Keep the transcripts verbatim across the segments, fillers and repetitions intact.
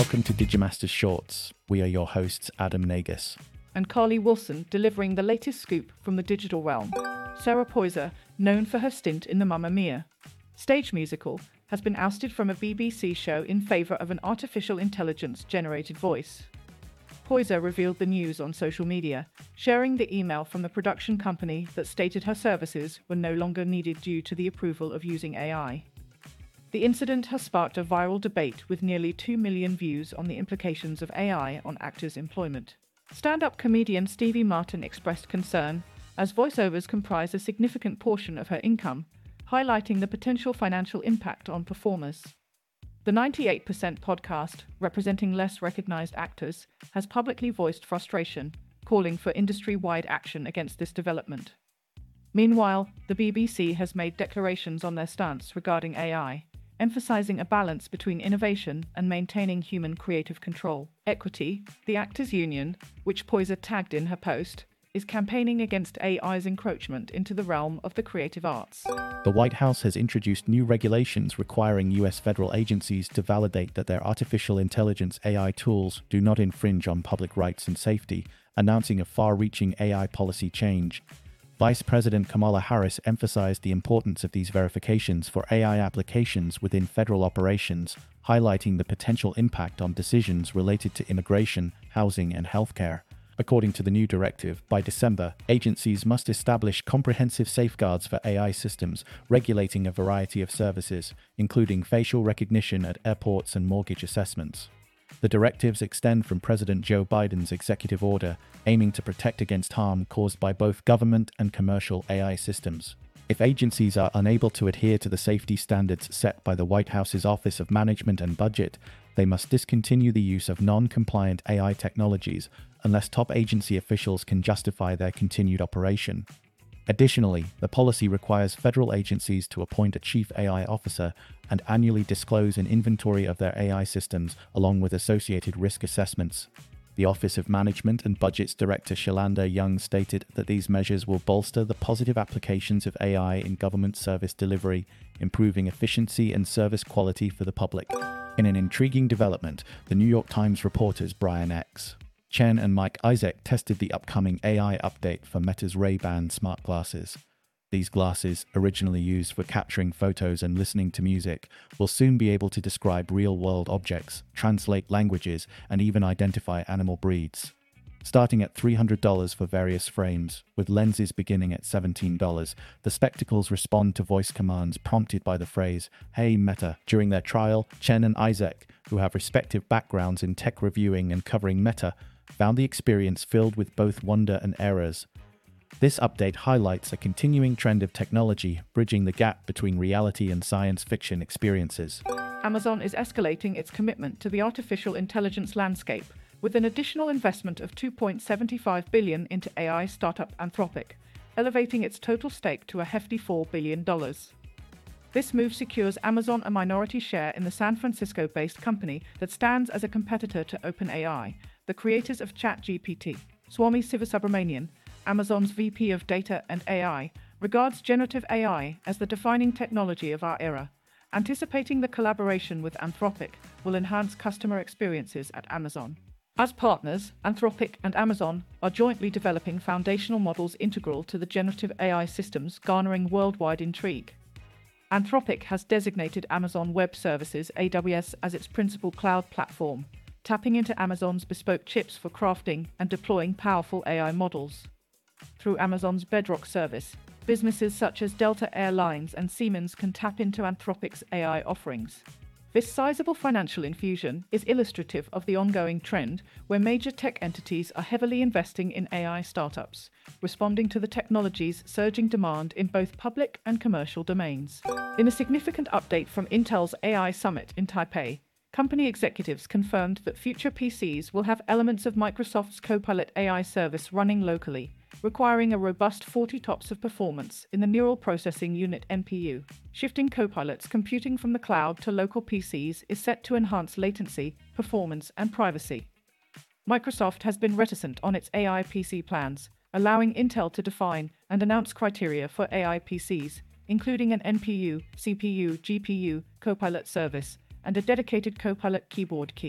Welcome to Digimasters Shorts. We are your hosts, Adam Nagus and Carly Wilson, delivering the latest scoop from the digital realm. Sarah Poyser, known for her stint in the Mamma Mia stage musical, has been ousted from a B B C show in favour of an artificial intelligence-generated voice. Poyser revealed the news on social media, sharing the email from the production company that stated her services were no longer needed due to the approval of using A I. The incident has sparked a viral debate with nearly two million views on the implications of A I on actors' employment. Stand-up comedian Stevie Martin expressed concern, as voiceovers comprise a significant portion of her income, highlighting the potential financial impact on performers. The ninety-eight percent podcast, representing less recognized actors, has publicly voiced frustration, calling for industry-wide action against this development. Meanwhile, the B B C has made declarations on their stance regarding A I, emphasizing a balance between innovation and maintaining human creative control. Equity, the Actors Union, which Poyser tagged in her post, is campaigning against A I's encroachment into the realm of the creative arts. The White House has introduced new regulations requiring U S federal agencies to validate that their artificial intelligence A I tools do not infringe on public rights and safety, announcing a far-reaching A I policy change. Vice President Kamala Harris emphasized the importance of these verifications for A I applications within federal operations, highlighting the potential impact on decisions related to immigration, housing, and healthcare. According to the new directive, by December, agencies must establish comprehensive safeguards for A I systems, regulating a variety of services, including facial recognition at airports and mortgage assessments. The directives extend from President Joe Biden's executive order, aiming to protect against harm caused by both government and commercial A I systems. If agencies are unable to adhere to the safety standards set by the White House's Office of Management and Budget, they must discontinue the use of non-compliant A I technologies unless top agency officials can justify their continued operation. Additionally, the policy requires federal agencies to appoint a chief A I officer and annually disclose an inventory of their A I systems along with associated risk assessments. The Office of Management and Budget's Director Shalanda Young stated that these measures will bolster the positive applications of A I in government service delivery, improving efficiency and service quality for the public. In an intriguing development, the New York Times reporters Brian X. Chen and Mike Isaac tested the upcoming A I update for Meta's Ray-Ban smart glasses. These glasses, originally used for capturing photos and listening to music, will soon be able to describe real-world objects, translate languages, and even identify animal breeds. Starting at three hundred dollars for various frames, with lenses beginning at seventeen dollars, the spectacles respond to voice commands prompted by the phrase, "Hey Meta." During their trial, Chen and Isaac, who have respective backgrounds in tech reviewing and covering Meta, found the experience filled with both wonder and errors. This update highlights a continuing trend of technology, bridging the gap between reality and science fiction experiences. Amazon is escalating its commitment to the artificial intelligence landscape, with an additional investment of two point seven five billion dollars into A I startup Anthropic, elevating its total stake to a hefty four billion dollars. This move secures Amazon a minority share in the San Francisco-based company that stands as a competitor to OpenAI, the creators of ChatGPT. Swami Sivasubramanian, Amazon's V P of Data and A I, regards generative A I as the defining technology of our era, anticipating the collaboration with Anthropic will enhance customer experiences at Amazon. As partners, Anthropic and Amazon are jointly developing foundational models integral to the generative A I systems garnering worldwide intrigue. Anthropic has designated Amazon Web Services A W S as its principal cloud platform, tapping into Amazon's bespoke chips for crafting and deploying powerful A I models. Through Amazon's Bedrock service, businesses such as Delta Air Lines and Siemens can tap into Anthropic's A I offerings. This sizable financial infusion is illustrative of the ongoing trend where major tech entities are heavily investing in A I startups, responding to the technology's surging demand in both public and commercial domains. In a significant update from Intel's A I Summit in Taipei, company executives confirmed that future P Cs will have elements of Microsoft's Copilot A I service running locally, requiring a robust forty tops of performance in the Neural Processing Unit N P U. Shifting Copilot's computing from the cloud to local P Cs is set to enhance latency, performance, and privacy. Microsoft has been reticent on its A I P C plans, allowing Intel to define and announce criteria for A I P Cs, including an N P U, C P U, G P U, Copilot service, and a dedicated Copilot keyboard key.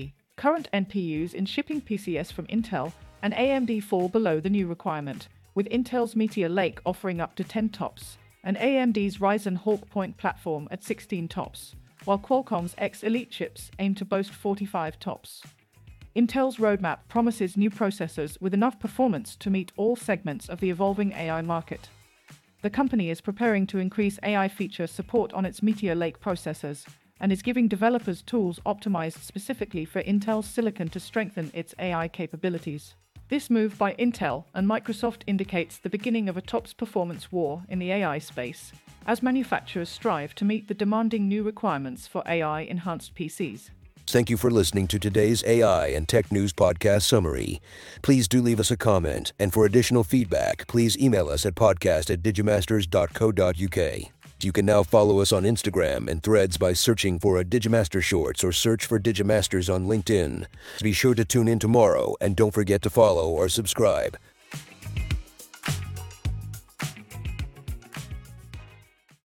Current N P Us in shipping P C S from Intel and A M D fall below the new requirement, with Intel's Meteor Lake offering up to ten tops, and A M D's Ryzen Hawk Point platform at sixteen tops, while Qualcomm's X Elite chips aim to boast forty-five tops. Intel's roadmap promises new processors with enough performance to meet all segments of the evolving A I market. The company is preparing to increase A I feature support on its Meteor Lake processors and is giving developers tools optimized specifically for Intel's silicon to strengthen its A I capabilities. This move by Intel and Microsoft indicates the beginning of a TOPS performance war in the A I space, as manufacturers strive to meet the demanding new requirements for A I-enhanced P Cs. Thank you for listening to today's A I and Tech News Podcast Summary. Please do leave us a comment, and for additional feedback, please email us at podcast at digimasters dot co dot uk. You can now follow us on Instagram and Threads by searching for a Digimaster Shorts or search for Digimasters on LinkedIn. Be sure to tune in tomorrow, and don't forget to follow or subscribe.